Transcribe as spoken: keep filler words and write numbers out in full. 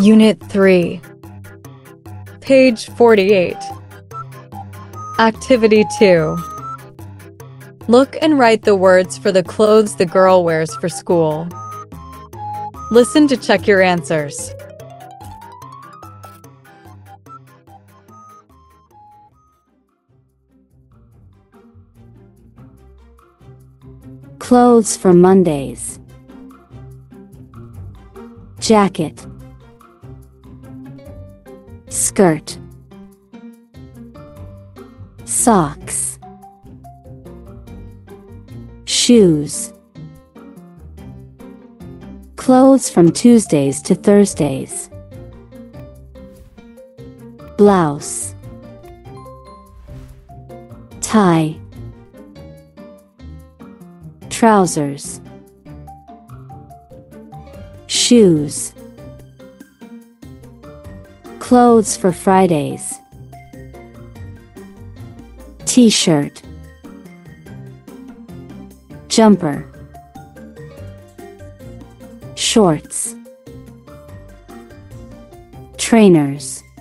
Unit three. Page forty-eight. Activity two. Look and write the words for the clothes the girl wears for school. Listen to check your answers. Clothes for Mondays. Jacket, skirt, socks, shoes. Clothes from Tuesdays to Thursdays. Blouse, tie, trousers, shoes. Clothes for Fridays. T-shirt, jumper, shorts, trainers.